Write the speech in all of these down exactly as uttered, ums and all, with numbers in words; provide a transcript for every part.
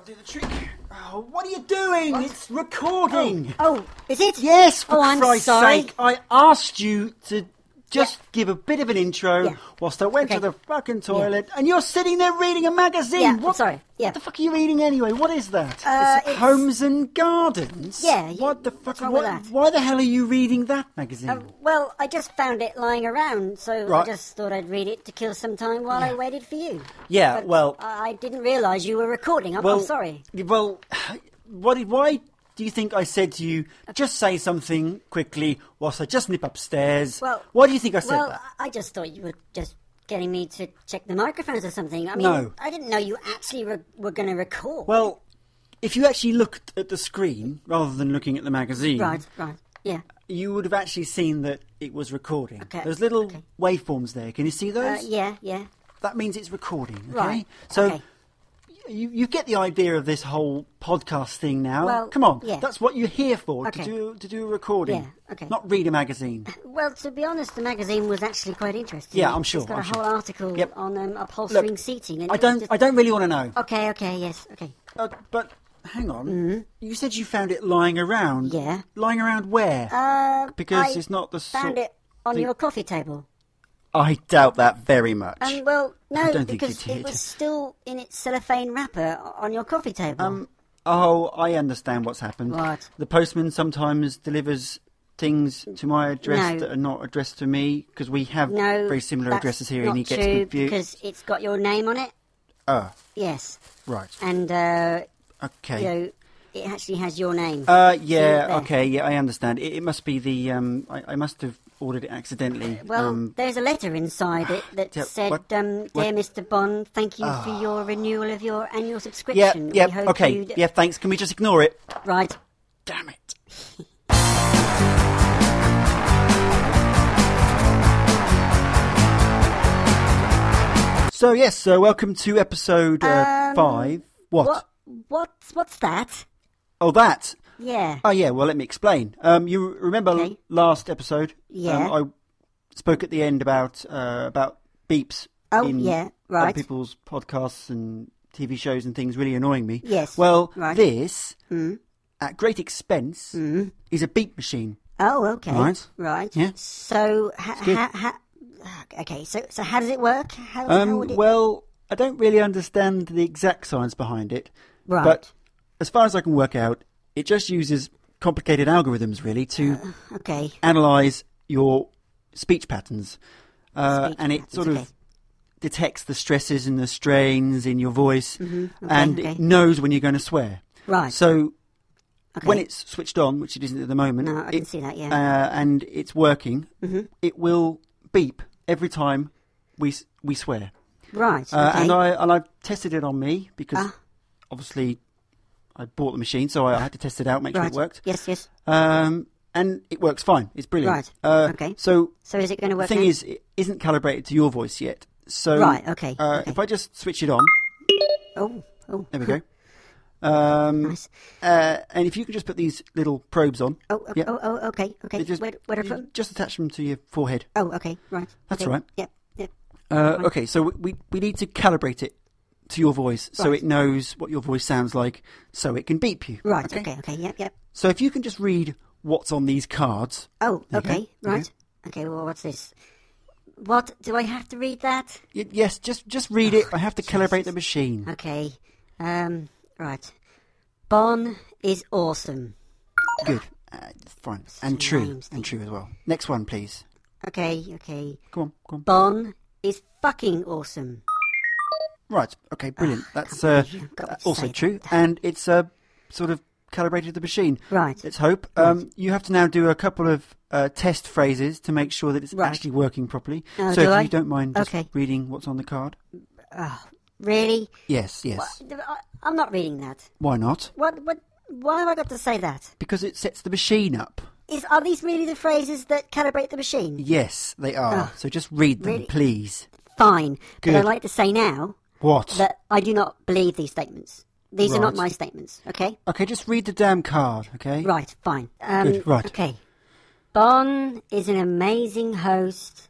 That'll do the trick. Oh, what are you doing? What? It's recording. Oh. oh, is it? Yes, for oh, I'm Christ's sorry. sake. I asked you to just yeah. give a bit of an intro yeah. whilst I went okay. to the fucking toilet, yeah. and you're sitting there reading a magazine. Yeah, what, I'm sorry. Yeah. What the fuck are you reading anyway? What is that? Uh, it's it's... Homes and Gardens? Yeah. What the fuck? What's wrong what, with that? Why the hell are you reading that magazine? Uh, well, I just found it lying around, so right. I just thought I'd read it to kill some time while yeah. I waited for you. Yeah, but well... I didn't realise you were recording. I'm, well, I'm sorry. Well, what, why... do you think I said to you, just say something quickly whilst I just nip upstairs? Well, why do you think I said well, that? I just thought you were just getting me to check the microphones or something. I mean, no. I didn't know you actually re- were going to record. Well, if you actually looked at the screen rather than looking at the magazine... Right, right, yeah. You would have actually seen that it was recording. Okay. There's little okay. waveforms there. Can you see those? Uh, yeah, yeah. That means it's recording, okay? Right, so okay. You, you get the idea of this whole podcast thing now. Well, come on, yeah. that's what you're here for, okay. to do to do a recording. Yeah, okay. Not read a magazine. Well, to be honest, the magazine was actually quite interesting. Yeah, I'm sure. It's got I'm a sure. whole article yep. on um, upholstering Look, seating. And I don't. just... I don't really want to know. Okay, okay, yes, okay. Uh, but hang on. Mm-hmm. You said you found it lying around. Yeah. Lying around where? Uh, because I it's not the found sort it on thing... your coffee table. I doubt that very much. Um, well, no, I don't because think you it did. was still in its cellophane wrapper on your coffee table. Um. Oh, I understand what's happened. What? The postman sometimes delivers things to my address no. that are not addressed to me, because we have no, very similar that's addresses here, not and he gets true confused. because it's got your name on it. Oh, Yes. right. And, uh, Okay. you know, it actually has your name. Uh, yeah, there. okay, yeah, I understand. It, it must be the, um, I, I must have ordered it accidentally. Well, um, there's a letter inside it that yeah, said, what- um, what- Dear Mister Bond, thank you Oh. for your renewal of your annual yeah, subscription. yeah, We hope okay, you'd... yeah, thanks. Can we just ignore it? Right. Damn it. So, yes, so welcome to episode uh, Um, five. What? What? What's, what's that? Oh, that. Yeah. Oh, yeah, well, let me explain. Um, you remember Okay. l- last episode? Yeah. Um, I spoke at the end about uh, about beeps Oh, in yeah, other right. people's podcasts and T V shows and things really annoying me. Yes, Well, right. this, Mm. at great expense, Mm. is a beep machine. Oh, okay. Right. Right. Yeah. So, ha- good. ha- ha- okay, so so how does it work? How, how Um, would it... well, I don't really understand the exact science behind it. Right. But as far as I can work out, it just uses complicated algorithms, really, to Uh, okay. analyse your speech patterns. Uh, Speech and it patterns, sort okay. of detects the stresses and the strains in your voice, Mhm, okay, and okay. it knows when you're going to swear. Right. So Okay. when it's switched on, which it isn't at the moment, No, I can it- see that, yeah. uh, and it's working, Mhm. it will beep every time we s- we swear. Right. Uh, okay. And I and I tested it on me because Ah. obviously I bought the machine, so I had to test it out, make right. sure it worked. Yes, yes. Um, and it works fine. It's brilliant. Right. Uh, Okay. So So is it going to the work thing now? is, it isn't calibrated to your voice yet. So Right, okay, Uh, okay. If I just switch it on, Oh, oh. there we go. Um, Nice. uh, and if you could just put these little probes on, Oh, oh, yeah. oh, oh, okay, okay. They just, where, where you to put... just attach them to your forehead. Oh, okay, right. That's okay. all right. Yep, yep. Uh, Fine. okay, so we we need to calibrate it to your voice so Right. it knows what your voice sounds like, so it can beep you. Right, okay, okay, yep, yep. So if you can just read what's on these cards. Oh, There you okay, go. right. Okay, well, what's this? What, do I have to read that? Y- yes, just just read it. I have to Jesus. calibrate the machine. Okay, um, right. Bon is awesome. Good, uh, fine, Such and a true, lame and thing. true as well. Next one, please. Okay, okay. Come on, come on. Bon is fucking awesome. Right, okay, brilliant. Ah, That's can't uh, believe you've got uh, me to also say true, that. and it's uh, sort of calibrated the machine. Right. Let's hope. Um, you have to now do a couple of uh, test phrases to make sure that it's Right. actually working properly. Oh, so do if I? you don't mind just Okay. reading what's on the card. Oh, really? Yes, yes. What? I- I'm not reading that. Why not? What? What? Why have I got to say that? Because it sets the machine up. Is are these really the phrases that calibrate the machine? Yes, they are. Oh, so just read them, really? please. Fine, Good. but I'd like to say now What? that I do not believe these statements. These are not Right. my statements. Okay. Okay, just read the damn card, okay? Right. Fine. Um, Good, right. Okay. Bon is an amazing host.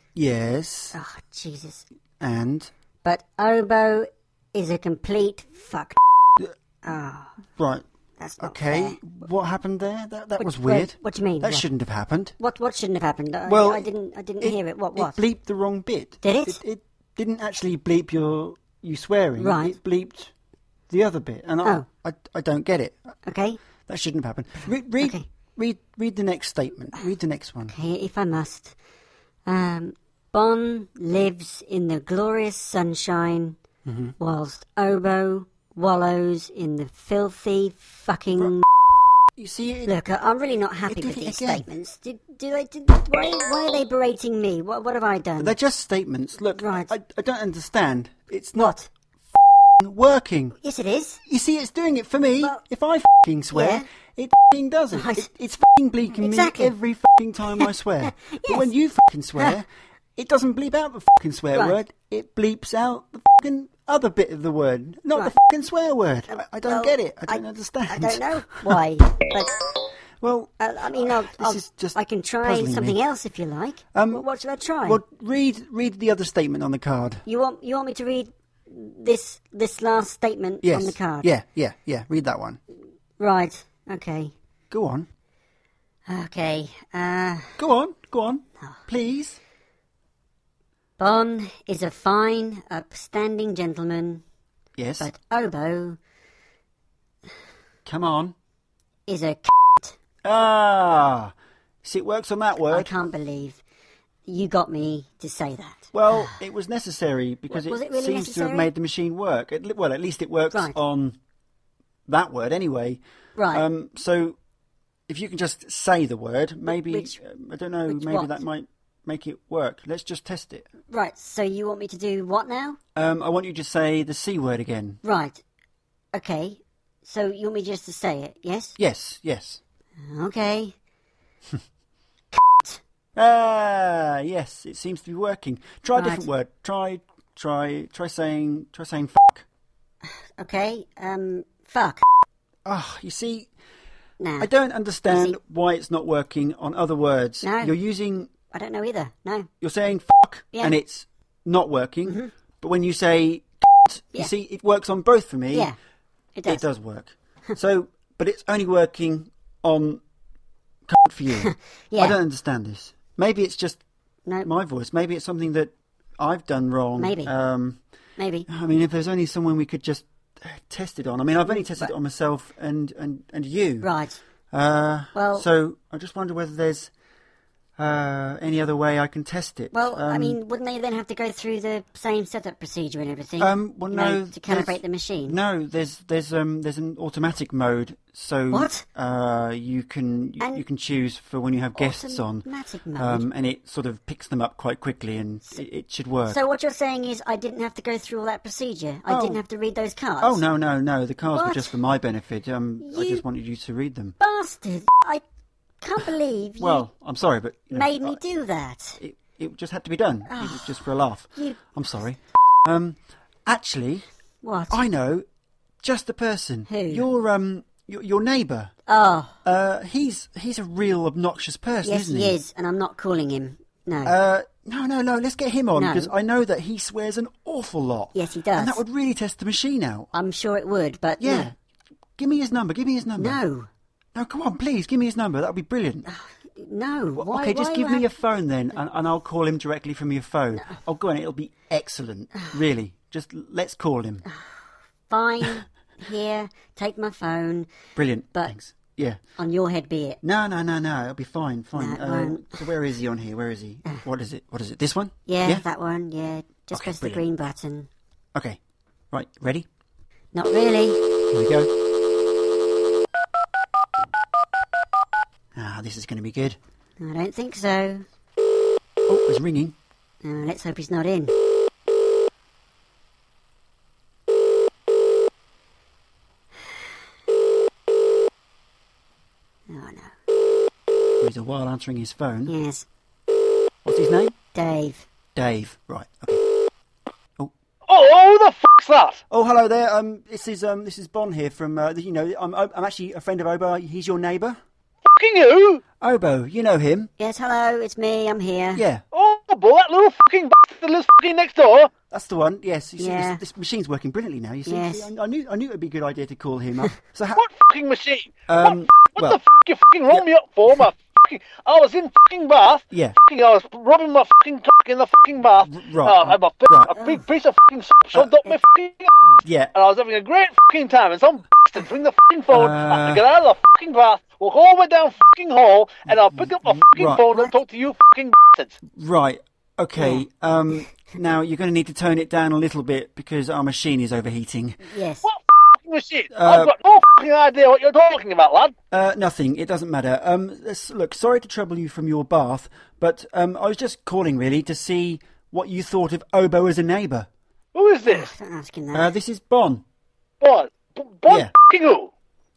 Yes, Oh Jesus! and... But Obo is a complete fuck. Oh, Right. that's not Okay. fair. What happened there? That that What- was what- weird. what do you mean? That What? shouldn't have happened. What what shouldn't have happened? I, Well, I didn't I didn't hear it. What what? It bleeped the wrong bit. Did it? It, it didn't actually bleep your you swearing. Right. It bleeped the other bit, and I, Oh. I, I don't get it. Okay. That shouldn't have happened. Re- read, Okay. read, read the next statement. Read the next one. Okay, if I must. Um, Bon lives in the glorious sunshine, Mm-hmm. whilst Obo wallows in the filthy fucking. You see, it, Look, I- I'm really not happy It did with it these again. statements. Did, do they? Did, why, why are they berating me? What what have I done? they're just statements. Look, Right. I, I don't understand. It's not What? working. Yes, it is. You see, it's doing it for me. Well, if I fing swear, yeah. it fing does it. Right. it it's fing bleeping Exactly. me every fing time I swear. But Yes. when you fing swear, it doesn't bleep out the fucking swear Right. word. It bleeps out the fucking other bit of the word, not the Right. fucking swear word. I, I don't Well, get it. I don't understand. I don't know why, but Well, uh, I mean, I'll, I'll, is just I can try puzzling something me. else if you like. Um, Well, what should I try? well, read read the other statement on the card. You want you want me to read this this last statement Yes. on the card? Yeah, yeah, yeah. Read that one. Right. Okay. Go on. Okay. Uh, Go on. Go on. Please. Bon is a fine, upstanding gentleman, Yes. but Obo Come on. is a. Ah. See, it works on that I word. can't believe you got me to say that. Well, it was necessary because Was it, it really seems to necessary? have made the machine work. It, well, at least it works Right. on that word anyway. Right. Um, so if you can just say the word, maybe Which- um, I don't know. which Maybe what? that might make it work. Let's just test it. Right. So you want me to do what now? Um, I want you to say the C word again. Right. Okay. So you want me just to say it? Yes. Yes. Yes. Okay. Ah, yes. It seems to be working. Try a Right. different word. Try, try, try saying, try saying fuck. Okay. Um. Fuck. Ah, you see. Now. I don't understand You see- why it's not working on other words. No. You're using, I don't know either. No. you're saying fuck, Yeah. Mm-hmm. and it's not working. But when you say, Yeah. you see, it works on both for me. Yeah. It does. It does work. So, but it's only working on for you. Yeah. I don't understand this. Maybe it's just No. my voice. Maybe it's something that I've done wrong. Maybe. Um, Maybe. I mean, if there's only someone we could just uh, test it on. I mean, I've only tested it on myself and, and, and you. Right. Uh, Well- so I just wonder whether there's uh, any other way I can test it. Well, I Um, mean, wouldn't they then have to go through the same setup procedure and everything? um, well, you no, know, to calibrate there's- the machine. No, there's there's um there's an automatic mode. So What? Uh, you can you, And- you can choose for when you have guests on. Automatic mode. Um, and it sort of picks them up quite quickly, and it, it should work. So what you're saying is I didn't have to go through all that procedure. I Oh. didn't have to read those cards. Oh no no no! The cards were What? just for my benefit. Um, I You- just wanted you to read them. Bastard! I can't believe you Well, I'm sorry, but you know, made me I- do that. it, it just had to be done. It was just for a laugh. You- I'm sorry. Um, actually, What? I know just the person. Who? Your um your, your neighbour. Oh, Uh, he's he's a real obnoxious person, yes, isn't he he? is, and I'm not calling him. No. Uh, no, no, no. Let's get him on No. because I know that he swears an awful lot. Yes, he does. and that would really test the machine out. I'm sure it would, but Yeah. Give me his number. Give me his number. no. No, come on, please. Give me his number. That would be brilliant. No. No. Why, okay, just why give would me I- your phone then, and, and I'll call him directly from your phone. Oh, go on. It'll be excellent. Really. Just l- let's call him. Fine. Here, take my phone. Brilliant. But- Thanks. Yeah. On your head be it. No, no, no, no. It'll be fine. Fine. No, it uh, won't. so where is he on here? Where is he? What is it? What is it? This one? Yeah, Yeah. that one. Yeah. Just Okay, press the brilliant. green button. Okay. Right. Ready? Not really. Here we go. Ah, this is going to be good. I don't think so. Oh, it's ringing. Uh, let's hope he's not in. Oh no. He's a while answering his phone. Yes. What's his name? Dave. Dave. Right. Okay. Oh, who the fuck's that? Oh, hello there. Um, this is um, this is Bon here from. Uh, you know, I'm I'm actually a friend of Obo. He's your neighbour. Fucking who? Obo, you know him. Yes, hello, it's me, I'm here. Yeah. Oh, Obo, that little fucking bastard that lives fucking next door. That's the one. Yes. You see, Yeah. this, this machine's working brilliantly now. You see, Yes. I, I knew I knew it'd be a good idea to call him up. So how, What fucking machine? Um, what what well- the fuck you fucking rung me up for? My fucking, I was in fucking bath. Yeah. Fucking, I was rubbing my fucking cock in the fucking bath. right, Oh, I had my, right. a big piece of fucking soap shoved up my fucking yeah. and I was having a great fucking time, and some bastard ring the fucking phone, I had Uh. to get out of the fucking bath, walk all the way down fucking hall, and I'll pick up my fucking Right. phone and talk to you fucking bastards. Right. Okay. Um. Now you're going to need to tone it down a little bit because our machine is overheating. Yes. What fucking machine? Uh. I've got no fucking idea what you're talking about, lad. Uh, nothing. It doesn't matter. Um, let's- look, sorry to trouble you from your bath, but um, I was just calling really to see what you thought of Obo as a neighbour. Who is this? Don't ask him that. Uh, this is Bon. Bon? B- Bon Yeah. fucking who?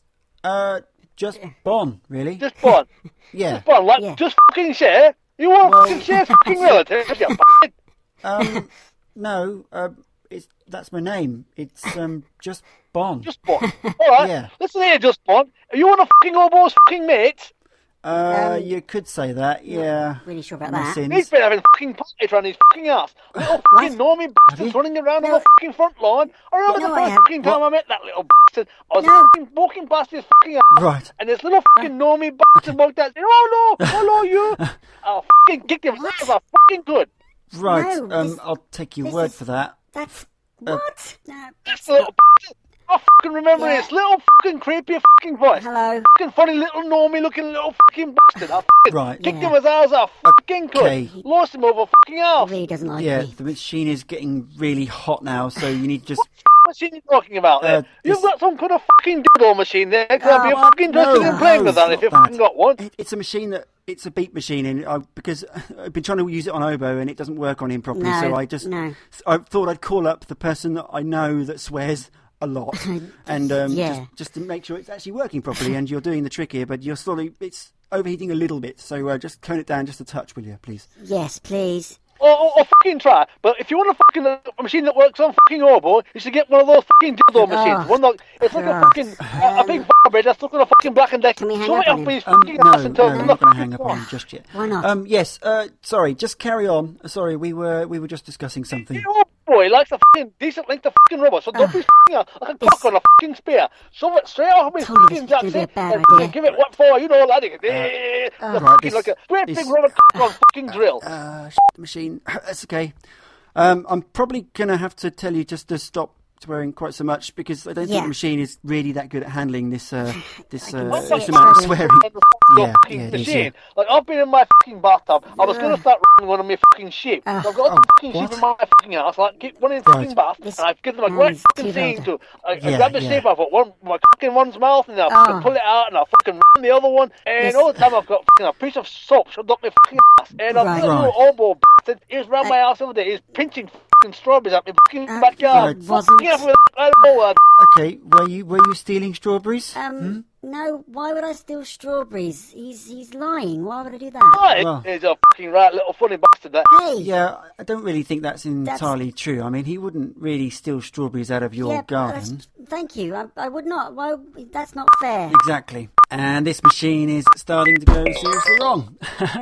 Uh, just Bon, really. Just Bon. Yeah. Just Bon, like, Yeah. just fucking share? You want Well- fucking share fucking relatives, you bastard. Um, no. Uh, it's that's my name. It's um just Bon. Just Bon. Alright, Yeah. listen here, just Bon. Are you one of fucking Obo's fucking mates? Uh, Um, you could say that. Yeah. really sure about My that. sins. He's been having fucking parties around his fucking ass. Little fucking normie you? bastards running around No. on the fucking front lawn. I remember No, the I first haven't. fucking time I met that little bastard. I was No. fucking walking past his fucking ass. Right. And this little fucking normie bastard walked out and said, oh no, hello you. I'll fucking kick him as I fucking could. Right. No, um, this- I'll take your this word is- for that. That's Uh, what? No, This that's little not. bastard. I fucking remember Yeah. his little fucking creepy fucking voice. Hello. Fucking funny little normie looking little fucking bastard. I fucking Right. kicked Yeah. him as hard as I fucking could. Okay. Lost him over fucking He half. really doesn't like Yeah, me. the machine is getting really hot now, so you need to just. What machine are you talking about there? Uh, You've this- got some kind of fucking diddle machine there. Could I be Oh, fucking interested no, in playing no, with that it's if you've not fucking that. got one? It, it's a machine that it's a beat machine, and I, because I've been trying to use it on Obo and it doesn't work on him properly. No, so I just no. I thought I'd call up the person that I know that swears a lot, and um, Yeah. just just to make sure it's actually working properly. And you're doing the trick here, but you're slowly it's overheating a little bit. So uh, just tone it down just a touch, will you, please? Yes, please. Or, or, or fucking try. But if you want a fucking uh, machine that works on fucking Obo, you should get one of those fucking dildo machines. Oh. One that it's like a Oh. fucking uh, a big barbie that's looking a fucking black and deck. Can we hang Shove up it on up him? his Um, fucking no, ass until no, it's I'm not not going to fucking hang up on on. him just yet. Why not? Um, yes. Uh, sorry, just carry on. Sorry, we were we were just discussing something. Your boy likes a fucking decent length of fucking rubber, so don't be fucking out like a This- cock on a fucking spear. Shove it straight off his Told you this fucking was gonna be a jackson bad and idea. give it what for, you know, laddie. Eh, uh, the Right, fucking this- like a great this- big rubber cock on fucking drill. Uh, sh- machine. That's okay. Um, I'm probably going to have to tell you just to stop swearing quite so much because I don't think Yeah. the machine is really that good at handling this uh, this, I uh, can What's see this it amount of struggling. swearing. Your Yeah, fucking yeah, it is, machine. yeah. Like I've been in my fucking bathtub. I was going to start running one of my fucking sheep. Oh. So I've got Oh, a fucking what? sheep in my fucking house. Like get one in the Right. fucking bath, This and I've given them a man great is fucking too scene older. to. I, I Yeah, grab the yeah. sheep, I put one my cock in one's mouth, and I Oh. fucking pull it out, and I fucking run the other one, and This- all the time I've got fucking a piece of soap shoved up my fucking ass, and I've Right. got a little Right. oboe bastard. He was round my house the other day. He's pinching fucking strawberries out my fucking Uh, backyard. it wasn't- Fucking hell with that old Okay, were you were you stealing strawberries? Um, no, why would I steal strawberries? He's he's lying. Why would I do that? Right, Well. he's a fucking right little funny bastard. That. Hey! Yeah, I don't really think that's entirely true. I mean, he wouldn't really steal strawberries out of your Yeah, garden. that's- Thank you. I, I would not. Why? That's not fair. Exactly. And this machine is starting to go seriously wrong.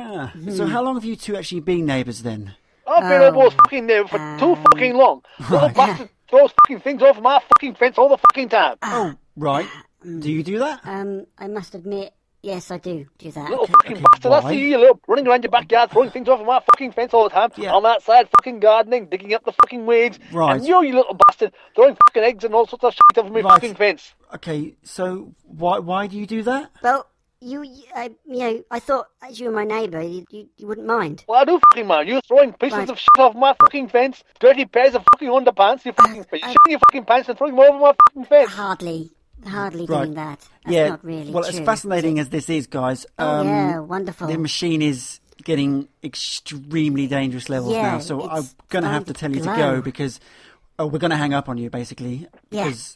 So how long have you two actually been neighbours then? I've been Oh, almost fucking there for too um, fucking long. Little bastard throws fucking things over my fucking fence all the fucking time. Oh, right. Do you do that? Um, I must admit, yes, I do do that. Little okay, fucking okay, bastard. I why? see you little running around your backyard throwing things over my fucking fence all the time. Yeah. I'm outside fucking gardening, digging up the fucking weeds. Right. And you, you little bastard, throwing fucking eggs and all sorts of shit over my Right. fucking fence. Okay, so why why do you do that? Well, you, you, I, you know, I thought as you were my neighbour, you, you, you wouldn't mind. Well, I do fucking mind. You're throwing pieces Right. of shit off my fucking fence, dirty pairs of fucking underpants, you fucking I- shit in your fucking pants and throwing them over my fucking fence. Hardly, hardly Right. doing that. That's yeah. not really well, true. as fascinating as this is, guys, Oh, um, yeah, wonderful. the machine is getting extremely dangerous levels Yeah, now. So I'm it's going to have starting to to tell you to glow. go because oh, we're going to hang up on you basically Yeah. because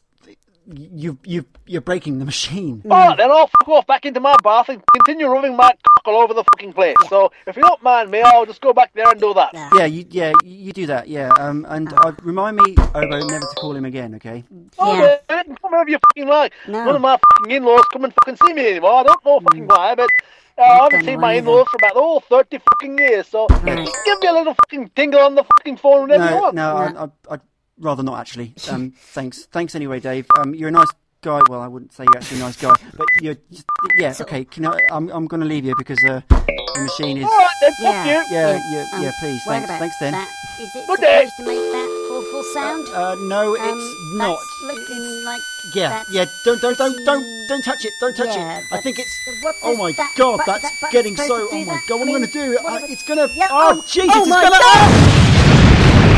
you you you're breaking the machine. Alright, then I'll fuck off back into my bath and continue rubbing my cock all over the fucking place. So, if you don't mind me, I'll just go back there and do that. Yeah. Yeah, you yeah you do that. Yeah, um, and uh, remind me, Obo, never to call him again. Okay. Oh, Yeah. man, come wherever you fucking like. No. None of my fucking in-laws come and fucking see me anymore. I don't know fucking why, but Uh, I haven't Don't seen know my either. in-laws for about oh thirty fucking years. So you can give me a little fucking tingle on the fucking phone whenever you No, want. no, No. I, I, I'd rather not actually. Um, thanks, thanks anyway, Dave. Um, you're a nice guy. Well, I wouldn't say you're actually a nice guy, but you're just, yeah. Okay, can I, I'm I'm going to leave you because uh, the machine is. All right, then, fuck Yeah. you. Yeah, yeah, um, yeah. Please, what thanks, about thanks then. That? Is it Good supposed day. to make that awful sound? Uh, no, Um, it's not. That's looking like. Yeah, that's yeah. Don't, don't, don't, pretty- don't, don't touch it. Don't touch Yeah, it. I think it's. that's- what Oh is my that god, bu- that's that button getting supposed so. to do Oh my that? god, what I am I mean, going to do? what Uh, am I- it's gonna. Yeah, oh, oh, Jesus! oh it's my gonna. God. Ah!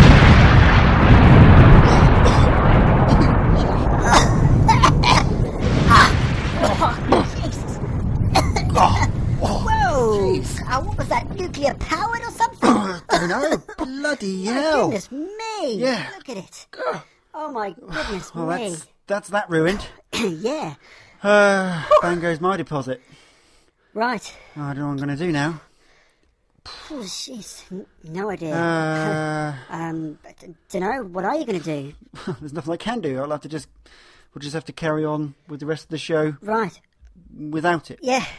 Whoa! Uh, what was that? Nuclear powered or something? I don't know. Bloody hell! Goodness me! Yeah. Look at it. Oh my goodness Well, me! that's that's that ruined. Yeah. Uh, bang goes my deposit. Right. I don't know what I'm going to do now. Oh, jeez. N- No idea. Uh, um, don't know. What are you going to do? there's nothing I can do. I'll have to just. We'll just have to carry on with the rest of the show Right. without it. Yeah.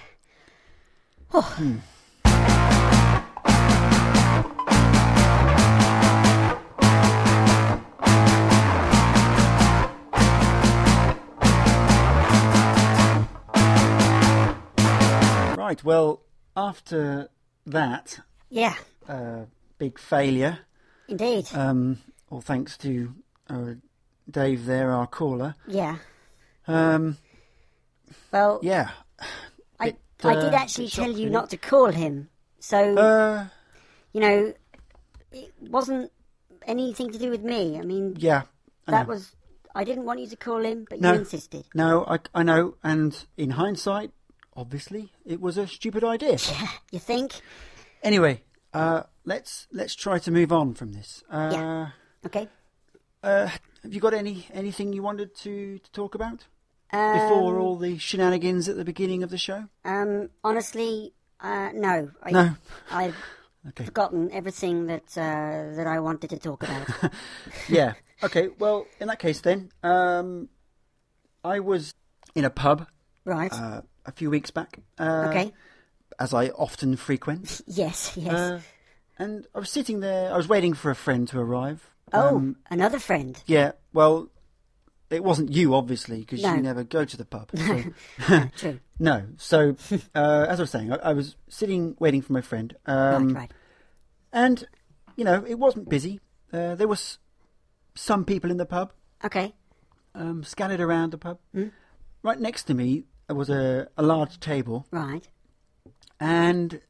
Right. Well, after that Yeah. uh, big failure, Indeed. um, all thanks to uh, Dave there, our caller. yeah. Um, Well, yeah. I bit, I uh, did actually bit tell shocked, you really. not to call him. So Uh, you know, it wasn't anything to do with me. I mean, yeah. I that know. was. I didn't want you to call him, but No. you insisted. No, I, I know, and in hindsight, obviously, it was a stupid idea. You think? Anyway, uh, let's let's try to move on from this. Uh, Yeah. Okay. uh, have you got any anything you wanted to, to talk about Um, before all the shenanigans at the beginning of the show? Um, honestly, uh, no. I, No. I've Okay. forgotten everything that uh, that I wanted to talk about. Yeah. Okay. Well, in that case, then, um, I was in a pub Right. uh, a few weeks back. Uh, okay. As I often frequent. Yes. Yes. Uh, and I was sitting there. I was waiting for a friend to arrive. oh, Um, another friend. yeah. Well, it wasn't you, obviously, because No. you never go to the pub. So. True. No. So, uh, as I was saying, I, I was sitting waiting for my friend. Um, right. Right. And, you know, it wasn't busy. Uh, there was some people in the pub, Okay. um, scattered around the pub. Mm. Right next to me there was a, a large table, Right. and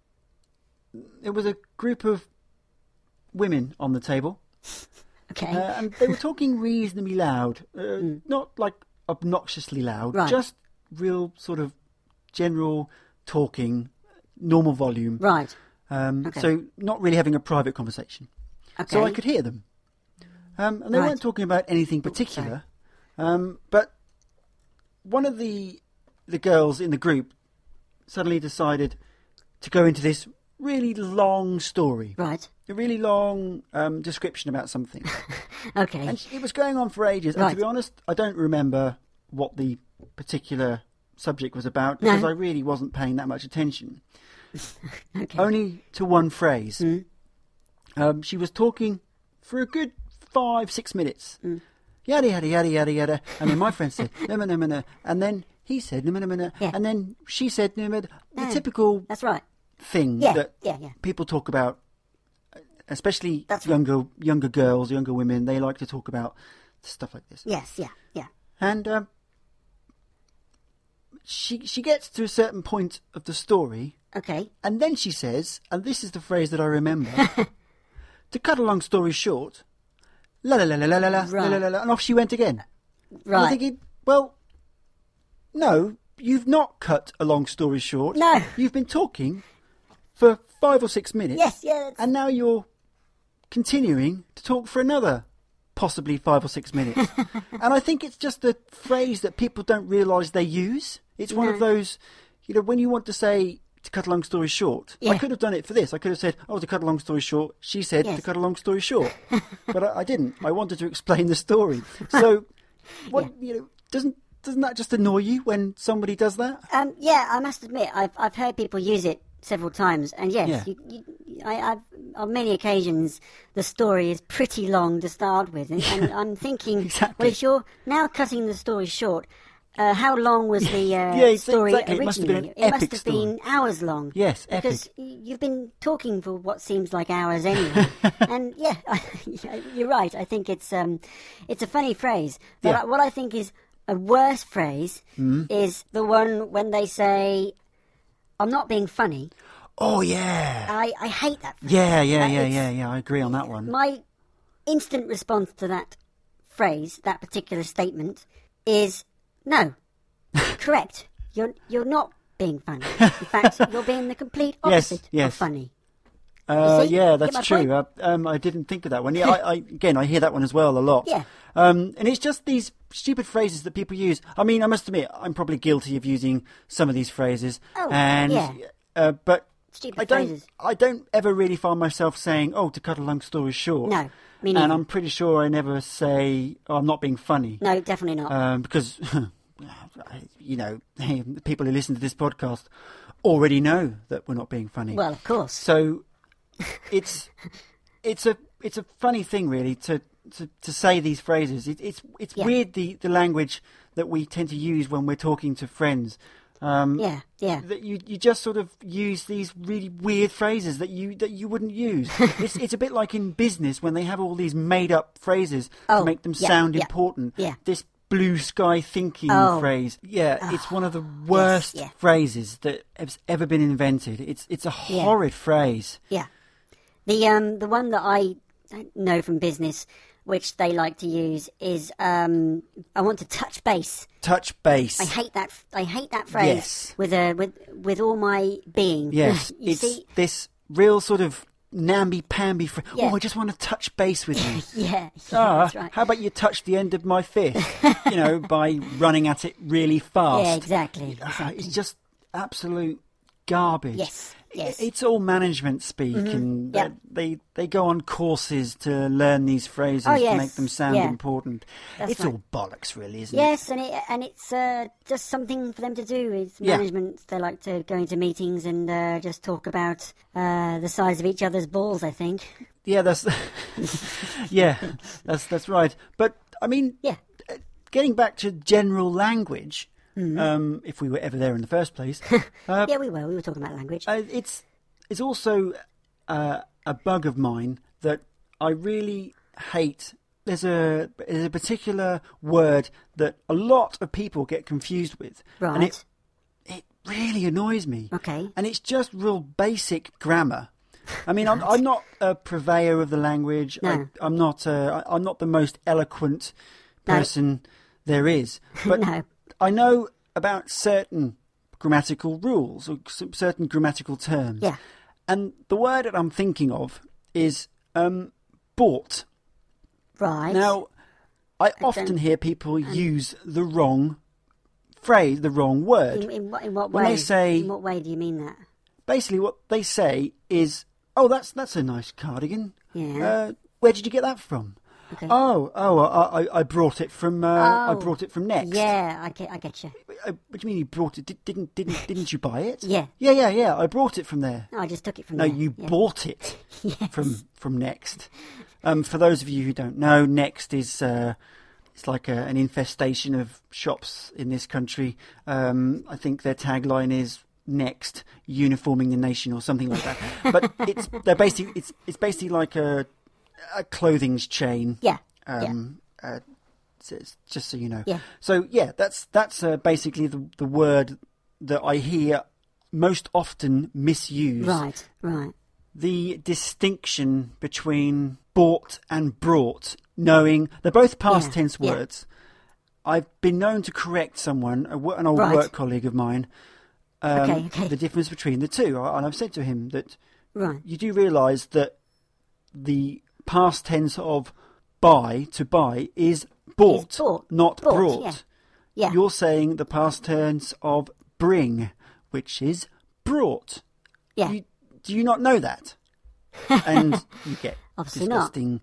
there was a group of women on the table. Okay. Uh, and they were talking reasonably loud, uh, not like obnoxiously loud, Mm. Right. just real sort of general talking, normal volume. right. Um, Okay. So not really having a private conversation. Okay. So I could hear them. Um, and they Right. weren't talking about anything particular. Um, but one of the the girls in the group suddenly decided to go into this really long story, Right. a really long um, description about something. Okay. And it was going on for ages. And Right. to be honest, I don't remember what the particular subject was about No. because I really wasn't paying that much attention. okay. Only to one phrase. Mm. Um, she was talking for a good five, six minutes. Mm. Yada, yada, yada, yada, yada. And then my friend said, no, no, no, no, no. And then he said, no, no, no, no. Yeah. And then she said, no, no, no. The No. typical That's right. thing Yeah. that Yeah. Yeah. people talk about, especially That's right. younger younger girls, younger women, they like to talk about stuff like this. Yes. Yeah. Yeah. And um, she she gets to a certain point of the story, Okay. and then she says, and this is the phrase that I remember, to cut a long story short, la la la la la la la la la la, la, and off she went again. And I'm Right. thinking, well, no, you've not cut a long story short. No. You've been talking for five or six minutes. Yes. Yeah. That's, And now you're continuing to talk for another possibly five or six minutes. And I think it's just a phrase that people don't realise they use. It's one of No. those, you know, when you want to say to cut a long story short, I Yeah. could have done it for this. I could have said, oh, to cut a long story short, she said Yes. to cut a long story short. But I, I didn't. I wanted to explain the story. So, what, you know, doesn't doesn't that just annoy you when somebody does that? Um, yeah, I must admit, I've I've heard people use it several times, and yes, Yeah. you, you, I, I've on many occasions the story is pretty long to start with, and, and I'm thinking, Exactly. well, if you're now cutting the story short, uh, how long was the uh, Yeah, it's- story exactly. originally? It must have been an It must epic have story. been hours long. Yes, epic. because y- you've been talking for what seems like hours anyway. And yeah, you're right. I think it's um, it's a funny phrase, but Yeah. I- what I think is a worse phrase is the one when they say, "I'm not being funny." Oh, yeah. I, I hate that phrase. Yeah, yeah, Uh, yeah, it's- yeah, yeah. I agree on that one. My instant response to that phrase, that particular statement, is no. Correct. You're you're not being funny. In fact, you're being the complete Yes, opposite yes. of funny. Uh, see? yeah, Get that's my true. point? Uh, um, I didn't think of that one. Yeah, I, I, again, I hear that one as well a lot. Yeah. Um, and it's just these stupid phrases that people use. I mean, I must admit, I'm probably guilty of using some of these phrases. Oh, and, yeah. uh, but Stupid I don't, phrases. I don't ever really find myself saying, "Oh, to cut a long story short." No, me And neither. I'm pretty sure I never say, "Oh, I'm not being funny," No, definitely not. um, because you know, the people who listen to this podcast already know that we're not being funny. well, of course. So it's it's a it's a funny thing, really, to to, to say these phrases. It, it's it's Yeah. weird the, the language that we tend to use when we're talking to friends. Um, Yeah, yeah. That you you just sort of use these really weird phrases that you that you wouldn't use. it's it's a bit like in business when they have all these made up phrases Oh, to make them yeah, sound yeah, important. yeah. This blue sky thinking Oh. phrase. Yeah, it's one of the worst yeah. phrases that has ever been invented. It's it's a Yeah. horrid phrase. Yeah. The um the one that I know from business, which they like to use, is um I want to touch base. Touch base. I hate that. I hate that phrase Yes. with a with with all my being. Yes, you it's see. this real sort of namby-pamby phrase. Yeah. Oh, I just want to touch base with you. Yeah, yeah, Ah, that's right. how about you touch the end of my fist? You know, by running at it really fast. Yeah, exactly. Ah, exactly. It's just absolute garbage. Yes, yes. Mm-hmm. It's all management speak, and yeah. they they go on courses to learn these phrases Oh, to yes, make them sound yeah. important. That's it's right. all bollocks, really, isn't Yes, and it and it's uh, just something for them to do. It's Yeah. management. They like to go into meetings and uh, just talk about uh, the size of each other's balls. I think. it? Yeah, that's yeah, that's that's right. But I mean, Yeah. uh, getting back to general language, um, if we were ever there in the first place, uh, Yeah, we were. We were talking about language. uh, it's it's also uh, a bug of mine that I really hate. There's a there's a particular word that a lot of people get confused with, Right. and it it really annoys me. Okay. And it's just real basic grammar. I mean, I'm, I'm not a purveyor of the language. No. I, I'm not. Uh, I- I'm not the most eloquent No. person there is. But No. I know about certain grammatical rules or s- certain grammatical terms. Yeah. And the word that I'm thinking of is um, bought. Right. Now, I don't- often hear people use the wrong phrase, the wrong word. in, in what in what when way? they say- in what way do you mean that? Basically, what they say is, "Oh, that's that's a nice cardigan. Yeah. Uh, where did you get that from?" Okay. Oh, oh, I, I, I brought it from. Uh, I Oh. brought it from Next. Yeah, I get, I get you. Uh, what do you mean you brought it? Did, didn't didn't didn't you buy it? Yeah. Yeah, yeah, yeah. I brought it from there. No, I just took it from No, there. you yeah. bought it Yes. from from Next. Um, for those of you who don't know, Next is uh, it's like a, an infestation of shops in this country. Um, I think their tagline is "Next, uniforming the nation" or something like that. But it's they're basically it's it's basically like a a clothing's chain. Yeah. Um, uh, so it's- just so you know. Yeah. So yeah, that's that's uh, basically the the word that I hear most often misused. Right. Right. The distinction between bought and brought, knowing they're both past Yeah, tense yeah. words. I've been known to correct someone, a wo- an old Right. work colleague of mine, um, Okay, okay. the difference between the two. I- And I've said to him that Right. you do realise that the past tense of buy, to buy, is bought, Is bought, not bought, brought. yeah. Yeah. You're saying the past tense of bring, which is brought. Yeah. You, do you not know that? And you get Obviously not. disgusting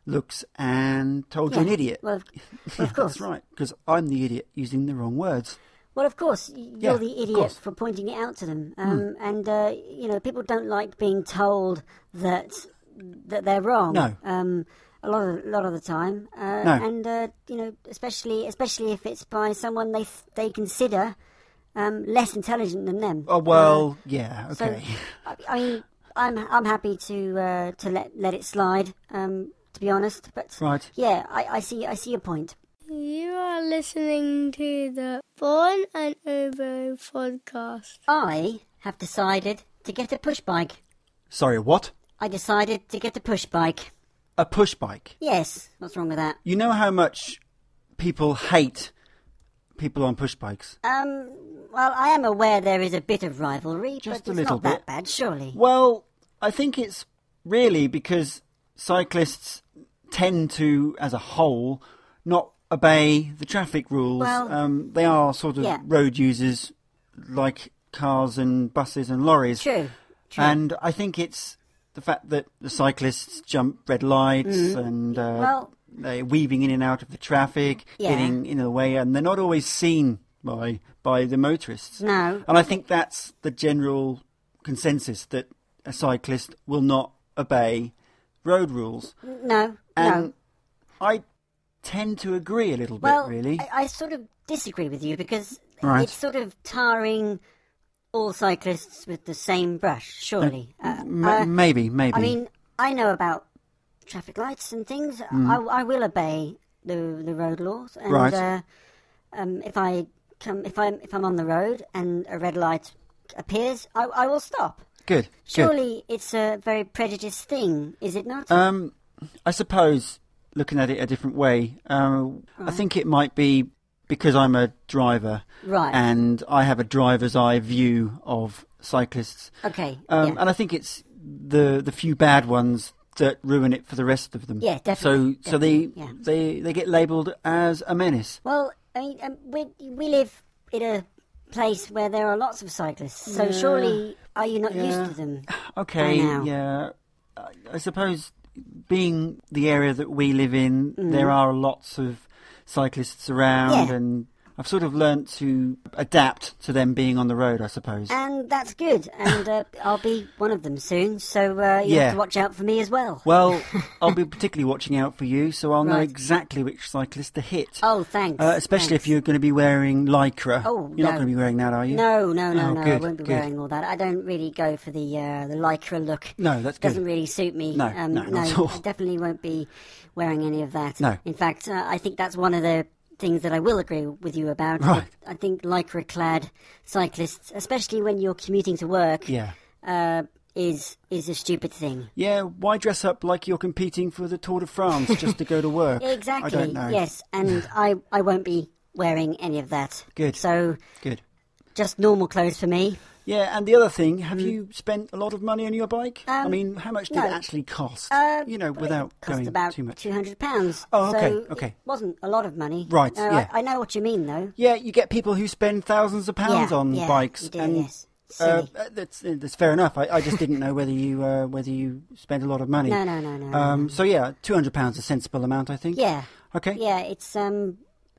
looks and told Yeah. you're an idiot. Well, of, well, of course. That's right, because I'm the idiot using the wrong words. Well, of course, you're Yeah, the of idiot course. for pointing it out to them. Um, And, uh, you know, people don't like being told that that they're wrong. No. Um, a lot of a lot of the time. Uh, No. And, uh, you know, especially especially if it's by someone they they consider um, less intelligent than them. Oh, well, yeah, Uh, so, okay. I, I mean, I'm I'm happy to uh, to let let it slide. Um, to be honest, but Right. yeah, I, I see I see your point. You are listening to the Born and Over podcast. I have decided to get a push bike. Sorry, what? I decided to get a push bike. A push bike. Yes, what's wrong with that? You know how much people hate people on push bikes? Um, well, I am aware there is a bit of rivalry, Just but a it's little not that bit. bad, surely. Well, I think it's really because cyclists tend to, as a whole, not obey the traffic rules. Well, um, they are sort of yeah. road users like cars and buses and lorries. True, true. And I think it's the fact that the cyclists jump red lights and uh, Mm. Well- they're weaving in and out of the traffic, Yeah. getting in the way, and they're not always seen by by the motorists. No. And I think that's the general consensus, that a cyclist will not obey road rules. No, And no. I tend to agree a little Well, bit, really. I, I sort of disagree with you because Right. it's sort of tarring all cyclists with the same brush, surely. Uh, M- uh, maybe, maybe. I mean, I know about traffic lights and things. I, I will obey the the road laws, and Mm. Right. uh, um, if I come, if I'm if I'm on the road and a red light appears, I, I will stop. good, good. Surely it's a very prejudiced thing, is it not? Um, I suppose, looking at it a different way, um, I think it might be because I'm a driver, Right. and I have a driver's eye view of cyclists. okay. Um, yeah. And I think it's the the few bad ones that ruin it for the rest of them. Yeah, definitely, So, so they definitely, yeah. they they get labelled as a menace. Well, I mean, um, we we live in a place where there are lots of cyclists, so surely are you not Yeah. used to them? Okay, By now. yeah. I, I suppose being the area that we live in, there are lots of cyclists around, Mm. Yeah. and I've sort of learnt to adapt to them being on the road, I suppose. And that's good, and uh, I'll be one of them soon, so uh, you Yeah. have to watch out for me as well. Well, I'll be particularly watching out for you, so I'll know Right. exactly which cyclist to hit. Oh, thanks. Uh, especially thanks. if you're going to be wearing lycra. Oh, You're not no. going to be wearing that, are you? No, no, no, Oh, no. I good, won't be good. wearing all that. I don't really go for the uh, the lycra look. No, that's good. Doesn't really suit me. No, um, no, not at all. I definitely won't be wearing any of that. No. In fact, uh, I think that's one of the things that I will agree with you about. Right. I think lycra-clad cyclists, especially when you're commuting to work, Yeah. uh, is is a stupid thing. Yeah, why dress up like you're competing for the Tour de France just to go to work? Exactly. I don't know. Yes, and I I won't be wearing any of that. Good. So Good. just normal clothes for me. Yeah, and the other thing, have you spent a lot of money on your bike? I Mm. Um, mean, how much did no. it actually cost? Uh, you know, but without it cost going about too much. two hundred pounds. Oh, okay, so okay. It wasn't a lot of money. Right, Uh, yeah. I, I know what you mean, though. Yeah, you get people who spend thousands of pounds Yeah, on yeah, bikes, you do, and yes. uh, Silly. uh, that's uh, that's fair enough. I, I just didn't know whether you uh, whether you spent a lot of money. No, no, no, no. Um, so yeah, two hundred pounds is a sensible amount, I think. Yeah. Okay. Yeah, it's um,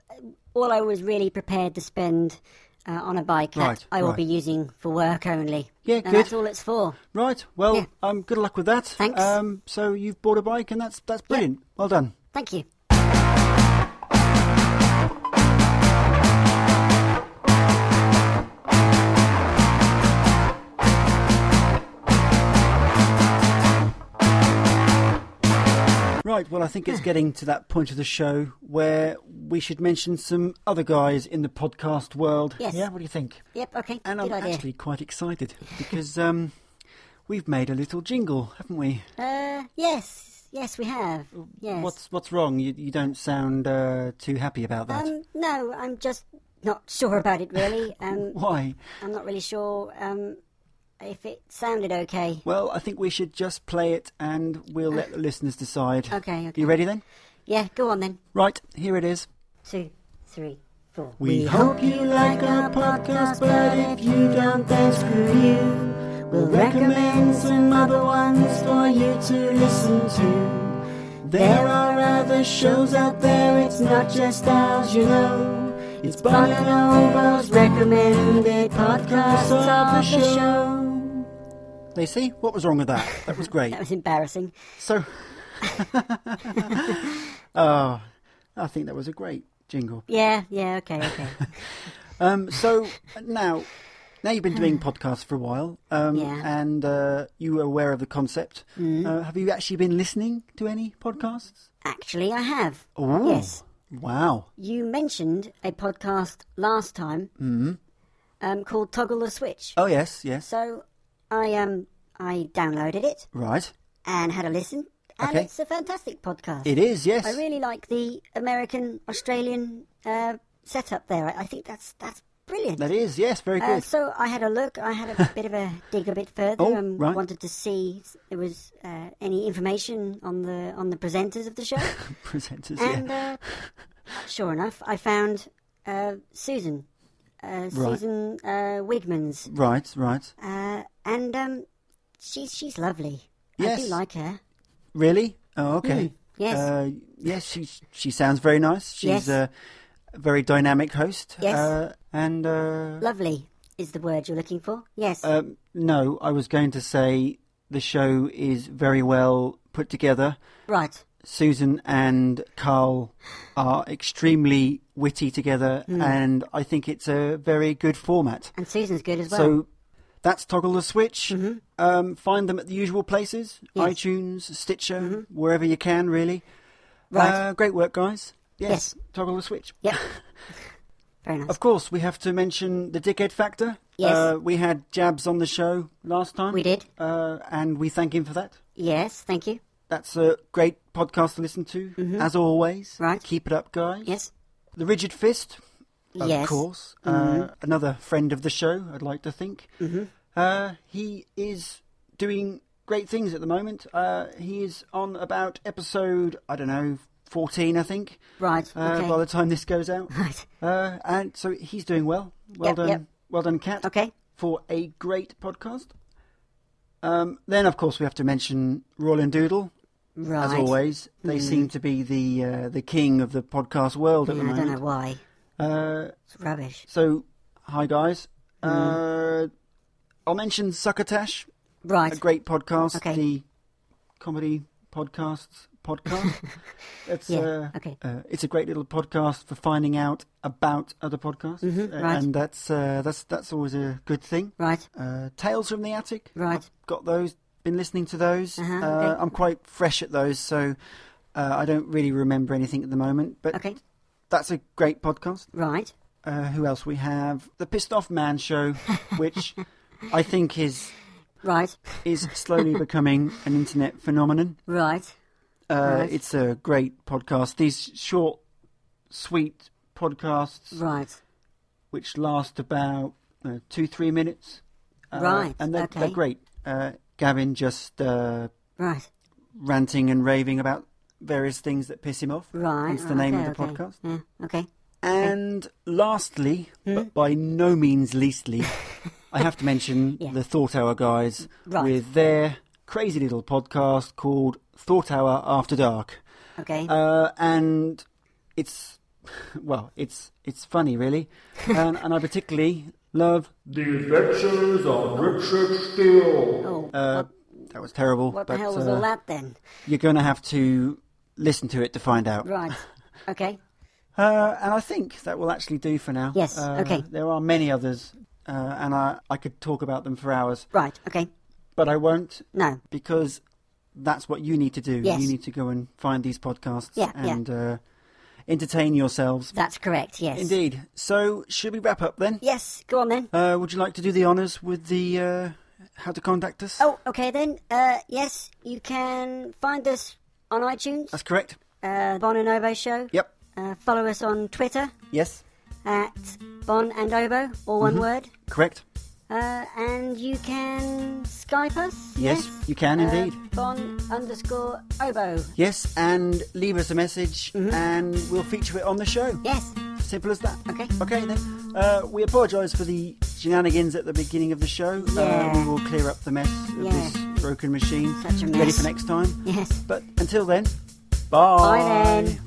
all I was really prepared to spend uh, on a bike that Right, I will right. be using for work only. Yeah, and good. that's all it's for. Right. Well, Yeah. um, good luck with that. Thanks. Um, so you've bought a bike, and that's that's brilliant. Well done. Thank you. Right, well, I think it's getting to that point of the show where we should mention some other guys in the podcast world. Yes. Yeah, what do you think? Yep, okay. And good I'm idea. actually quite excited because um, we've made a little jingle, haven't we? Uh, yes, yes, we have. Yes. What's what's wrong? You you don't sound uh, too happy about that. Um, no, I'm just not sure about it, really. Um, Why? I'm not really sure um, if it sounded okay. Well, I think we should just play it and we'll let the listeners decide. Okay, okay. You ready then? Yeah, go on then. Right, here it is. Two, three, four. We hope you like our podcast, but if you don't, then screw you. We'll recommend some other ones for you to listen to. There are other shows out there, it's not just ours, you know. It's Bon and Obo's recommended podcasts of the show. Lacey, what was wrong with that? That was great. That was embarrassing. So, oh, I think that was a great jingle. Yeah, yeah, okay, okay. Um, so now, now you've been doing podcasts for a while, um, Yeah. and uh, you were aware of the concept. Mm. Uh, have you actually been listening to any podcasts? Actually, I have. Oh, Yes. Wow. You mentioned a podcast last time Mm. um, called Toggle the Switch. Oh yes, yes. So I um I downloaded it Right. and had a listen, and Okay. it's a fantastic podcast. It is, yes. I really like the American Australian uh, setup there. I, I think that's that's brilliant. That is, yes, very Uh, good. so I had a look. I had a bit of a dig a bit further. Oh, and right. wanted to see if there was uh, any information on the on the presenters of the show. Presenters, And yeah. uh, sure enough, I found uh, Susan, uh, Susan uh, Wigmans, Right, right. uh, and um, she's she's lovely. I Yes. do like her. Really? Oh, okay. Mm, yes. Uh, yes, she she sounds very nice. She's Yes. a very dynamic host. Yes. Uh, and uh, Lovely is the word you're looking for. Yes. um, no, I was going to say the show is very well put together. right. Susan and Carl are extremely witty together, Hmm. and I think it's a very good format. And Susan's good as well. So that's Toggle the Switch. Mhm. Um, find them at the usual places: Yes. iTunes, Stitcher, wherever you can, really. Right. Uh, great work, guys. Yes, Yes. Toggle the Switch. Yep. Very nice. Of course, we have to mention the Dickhead Factor. Yes. Uh, we had Jabs on the show last time. We did. Uh, and we thank him for that. Yes. Thank you. That's a great podcast to listen to, as always. Mm-hmm. Right. Keep it up, guys. Yes. The Rigid Fist, of Yes. course. Mm-hmm. Uh, another friend of the show, I'd like to think. Mm-hmm. Uh, he is doing great things at the moment. Uh, he is on about episode, I don't know, fourteen, I think, Right. uh, Okay. by the time this goes out. Right. Uh, and so he's doing well. Well Yep, done, yep. well done, Kat, Okay. for a great podcast. Um, then, of course, we have to mention Roland Doodle. Right. As always, they Mm. seem to be the uh, the king of the podcast world at Yeah, the I don't know moment. why. Uh, It's rubbish. so, hi guys. Mm. Uh, I'll mention Succotash, Right. a great podcast, Okay. the comedy podcasts podcast. It's Yeah, uh, okay. uh, it's a great little podcast for finding out about other podcasts, Mhm, uh, right. and that's uh, that's that's always a good thing. Right. Uh, Tales from the Attic, Right. I've got those. Been listening to those. Uh-huh, Uh, okay. I'm quite fresh at those, so uh, I don't really remember anything at the moment. But Okay. that's a great podcast. Right. Uh, who else we have? The Pissed Off Man Show, which I think is Right. is slowly becoming an internet phenomenon. Right. Uh, Right. It's a great podcast. These short, sweet podcasts, Right. which last about uh, two, three minutes. Uh, Right, And they're, okay. they're great. Uh, Gavin just uh, Right. ranting and raving about various things that piss him off. Right. Hence the name okay, of the okay. podcast. Yeah. Okay. And lastly, Hmm? but by no means leastly, I have to mention Yeah. the Thought Hour guys Right. with their crazy little podcast called Thought Hour After Dark. Okay. Uh, and it's, well, it's it's funny, really. and, and I particularly love The Adventures of Richard Steele. oh. Uh, what, that was terrible. what but, the hell was uh, all that then? You're going to have to listen to it to find out. Right. Okay. Uh, and I think that will actually do for now. Yes, Uh, okay. There are many others, uh, and I, I could talk about them for hours, Right. Okay. but I won't No. because that's what you need to do. Yes. You need to go and find these podcasts Yeah, yeah. and uh, entertain yourselves. That's correct. Yes. Indeed. So, should we wrap up then? Yes. Go on then. Uh, would you like to do the honours with the uh, how to contact us? Oh. Okay then. Uh. Yes. You can find us on iTunes. That's correct. Uh. Bon and Obo Show. Yep. Uh, follow us on Twitter Yes. at Bon and Obo, all one word. Correct. Uh, and you can Skype us. Yes, you can Uh, indeed. Bon underscore Obo. Yes, and leave us a message, Mm-hmm. and we'll feature it on the show. Yes. Simple as that. Okay. Okay then. Uh, we apologise for the shenanigans at the beginning of the show. Uh, Yeah. we will clear up the mess of Yeah. this broken machine. Such a Ready mess. for next time. Yes. But until then, Bye. Bye then.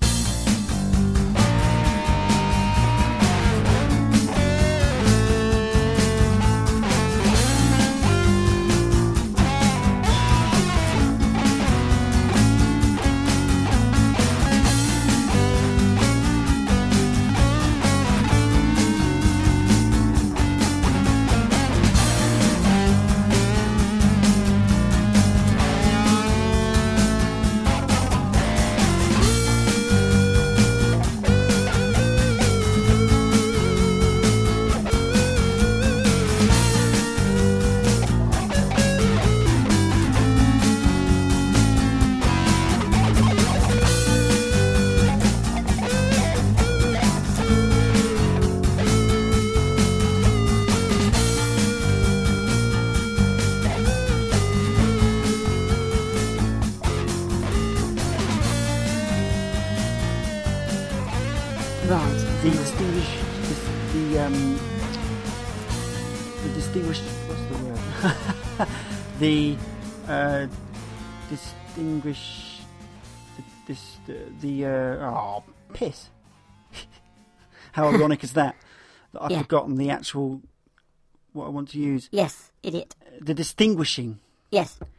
Right. The distinguished, dis- the um, the distinguished. What's the word? the uh, distinguished. The, this the, the uh, oh piss. How ironic is that? That I've Yeah. forgotten the actual what I want to use. Yes, idiot. The distinguishing. Yes.